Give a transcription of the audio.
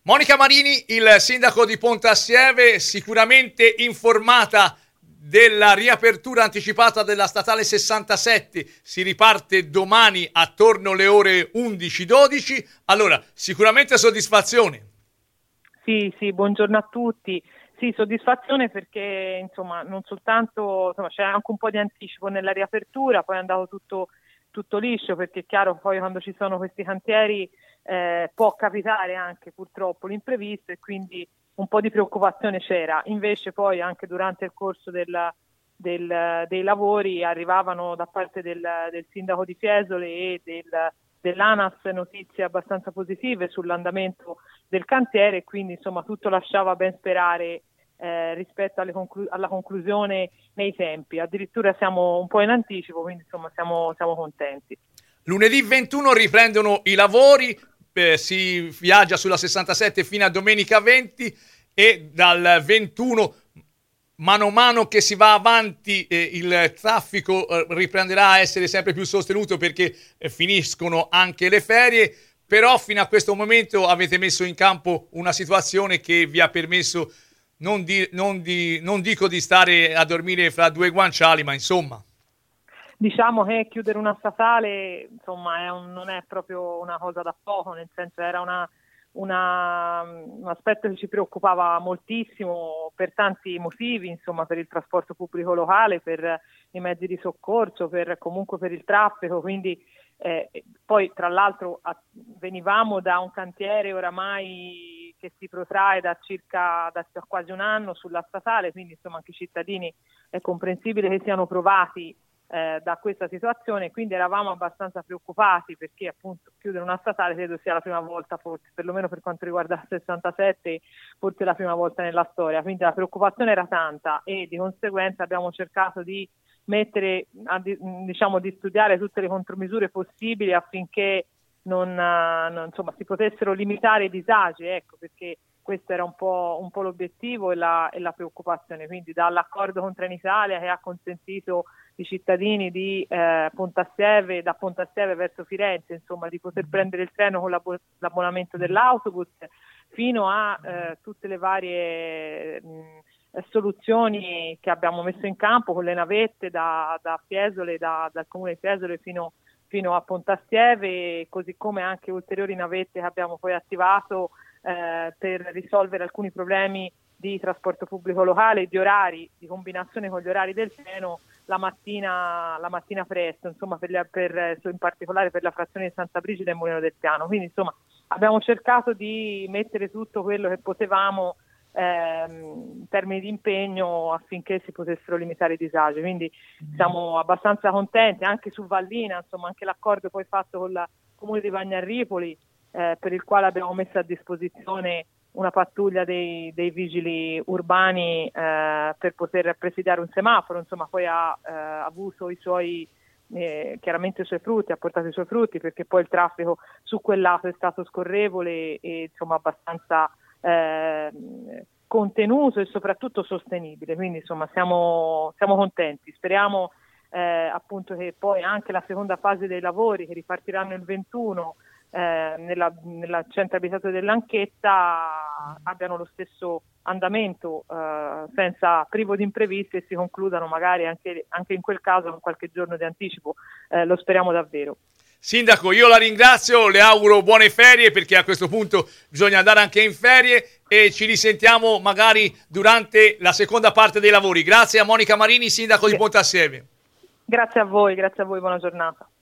Monica Marini, il sindaco di Pontassieve, sicuramente informata della riapertura anticipata della statale 67, si riparte domani attorno alle ore 11-12, allora sicuramente soddisfazione. Sì, buongiorno a tutti. Sì, soddisfazione perché insomma non soltanto c'è anche un po' di anticipo nella riapertura, poi è andato tutto liscio, perché è chiaro poi quando ci sono questi cantieri può capitare anche purtroppo l'imprevisto e quindi un po' di preoccupazione c'era. Invece poi anche durante il corso dei lavori arrivavano da parte del sindaco di Fiesole e dell'ANAS notizie abbastanza positive sull'andamento del cantiere, quindi insomma tutto lasciava ben sperare rispetto alla conclusione nei tempi. Addirittura siamo un po' in anticipo, quindi insomma siamo contenti. Lunedì 21 riprendono i lavori, si viaggia sulla 67 fino a domenica 20 e dal 21 mano a mano che si va avanti il traffico riprenderà a essere sempre più sostenuto perché finiscono anche le ferie, però fino a questo momento avete messo in campo una situazione che vi ha permesso non dico di stare a dormire fra due guanciali, ma insomma. Diciamo che chiudere una statale insomma non è proprio una cosa da poco, nel senso era un aspetto che ci preoccupava moltissimo per tanti motivi, insomma per il trasporto pubblico locale, per i mezzi di soccorso, comunque per il traffico, quindi poi tra l'altro venivamo da un cantiere oramai che si protrae da quasi un anno sulla statale, quindi insomma anche i cittadini è comprensibile che siano provati da questa situazione, quindi eravamo abbastanza preoccupati perché appunto chiudere una statale credo sia la prima volta, forse perlomeno per quanto riguarda il 67, forse la prima volta nella storia, quindi la preoccupazione era tanta e di conseguenza abbiamo cercato di di studiare tutte le contromisure possibili affinché insomma si potessero limitare i disagi, ecco, perché questo era un po' l'obiettivo e la preoccupazione, quindi dall'accordo con Trenitalia che ha consentito ai cittadini di Pontassieve, da Pontassieve verso Firenze, insomma, di poter prendere il treno con l'abbonamento dell'autobus, fino a tutte le varie soluzioni che abbiamo messo in campo con le navette da Fiesole, dal comune di Fiesole fino a Pontassieve, così come anche ulteriori navette che abbiamo poi attivato per risolvere alcuni problemi di trasporto pubblico locale, di orari, di combinazione con gli orari del treno la mattina presto, insomma in particolare per la frazione di Santa Brigida e Mulino del Piano. Quindi insomma abbiamo cercato di mettere tutto quello che potevamo in termini di impegno affinché si potessero limitare i disagi, quindi siamo abbastanza contenti. Anche su Vallina, insomma, anche l'accordo poi fatto con il comune di Vagnarripoli, per il quale abbiamo messo a disposizione una pattuglia dei vigili urbani per poter presidiare un semaforo, insomma poi ha avuto chiaramente i suoi frutti, ha portato i suoi frutti, perché poi il traffico su quel lato è stato scorrevole e insomma abbastanza contenuto e soprattutto sostenibile, quindi insomma siamo contenti, speriamo appunto che poi anche la seconda fase dei lavori che ripartiranno il 21 nel centro abitato dell'Anchetta abbiano lo stesso andamento senza privo di imprevisti e si concludano magari anche in quel caso con qualche giorno di anticipo, lo speriamo davvero. Sindaco, io la ringrazio, le auguro buone ferie perché a questo punto bisogna andare anche in ferie e ci risentiamo magari durante la seconda parte dei lavori. Grazie a Monica Marini, sindaco di Pontassieve. Grazie a voi, buona giornata.